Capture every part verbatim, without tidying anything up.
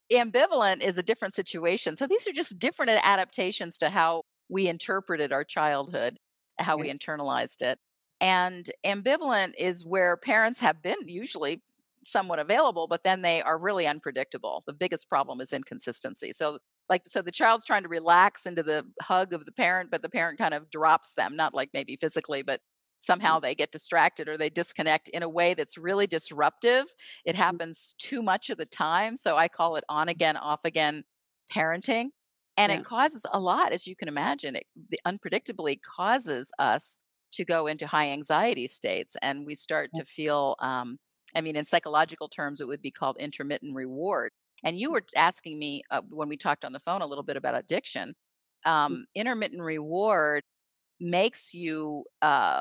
ambivalent is a different situation. So these are just different adaptations to how we interpreted our childhood, how we Right. internalized it. And ambivalent is where parents have been usually somewhat available, but then they are really unpredictable. The biggest problem is inconsistency. So like so the child's trying to relax into the hug of the parent, but the parent kind of drops them, not like maybe physically, but somehow Mhm. they get distracted or they disconnect in a way that's really disruptive. It Mhm. happens too much of the time. So I call it on again, off again parenting. And it Yeah. causes a lot, as you can imagine. It the unpredictably causes us to go into high anxiety states and we start Yeah. to feel um, I mean, in psychological terms, it would be called intermittent reward. And you were asking me uh, when we talked on the phone a little bit about addiction. Mm. Um, intermittent reward makes you uh,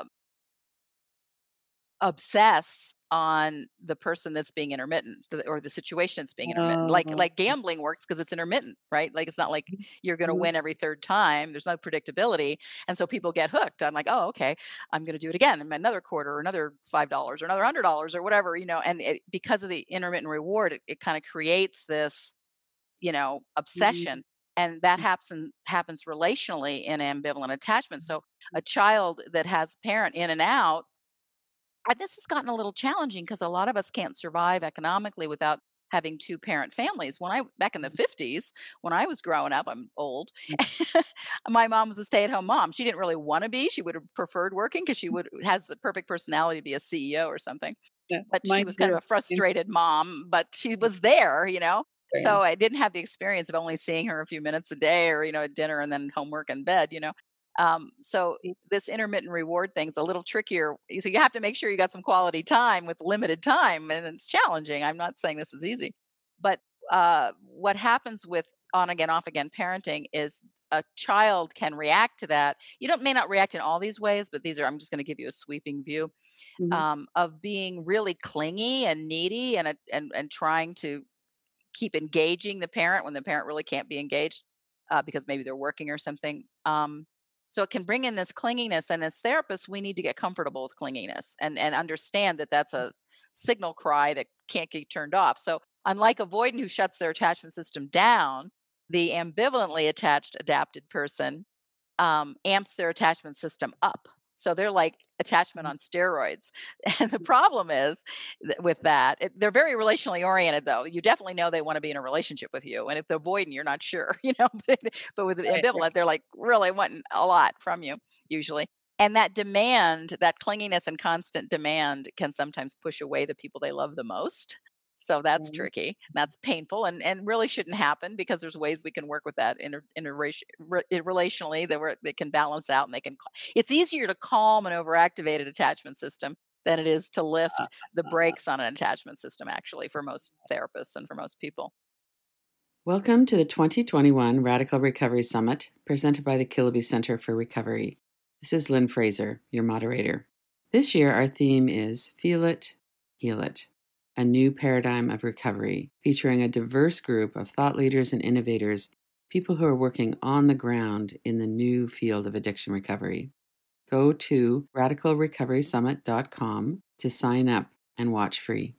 obsess on the person that's being intermittent the, or the situation that's being intermittent like Oh. like gambling works because it's intermittent, right? Like it's not like Mhm. you're going to Mhm. win every third time. There's no predictability, and so people get hooked. I'm like, oh, okay, I'm going to do it again in another quarter or another five dollars or another hundred dollars or whatever, you know. And it, because of the intermittent reward, it, it kind of creates this, you know, Mhm. obsession. And that happens happens relationally in ambivalent attachment. Mhm. So a child that has parent in and out, uh, this has gotten a little challenging because a lot of us can't survive economically without having two parent families. When I back in the fifties, when I was growing up, I'm old. Mhm. My mom was a stay-at-home mom. She didn't really want to be. She would have preferred working because she would has the perfect personality to be a C E O or something. Yeah. But she Mine was kind of too. a Same. frustrated mom, but she Mhm. was there, you know. Yeah. So I didn't have the experience of only seeing her a few minutes a day or, you know, at dinner and then homework and bed, you know. Um, so Mhm. this intermittent reward thing's a little trickier. So you have to make sure you got some quality time with limited time, and it's challenging. I'm not saying this is easy, but uh, what happens with on again, off again parenting is a child can react to that. You don't may not react in all these ways, but these are I'm just going to give you a sweeping view Mhm. um, of being really clingy and needy and a, and and trying to keep engaging the parent when the parent really can't be engaged uh, because maybe they're working or something. Um, so it can bring in this clinginess, and as therapists, we need to get comfortable with clinginess and and understand that that's a signal cry that can't get turned off. So unlike avoidant who shuts their attachment system down, the ambivalently attached adapted person um, amps their attachment system up. So they're like attachment Mhm. on steroids. And the problem is th- with that, it, they're very relationally oriented, though. You definitely know they want to be in a relationship with you. And if they're avoidant, you're not sure, you know. But, but with the Right, right. ambivalent, they're like really wanting a lot from you, usually. And that demand, that clinginess and constant demand can sometimes push away the people they love the most. So that's Mhm. tricky. That's painful and, and really shouldn't happen because there's ways we can work with that inter, interrelation- re, relationally that we're, that can balance out and they can. It's easier to calm an overactivated attachment system than it is to lift the Uh, brakes on an attachment system. Actually, for most therapists and for most people. Welcome to the twenty twenty-one Radical Recovery Summit, presented by the Kilby Center for Recovery. This is Lynn Fraser, your moderator. This year, our theme is Feel It, Heal It, a new paradigm of recovery, featuring a diverse group of thought leaders and innovators, people who are working on the ground in the new field of addiction recovery. Go to radical recovery summit dot com to sign up and watch free.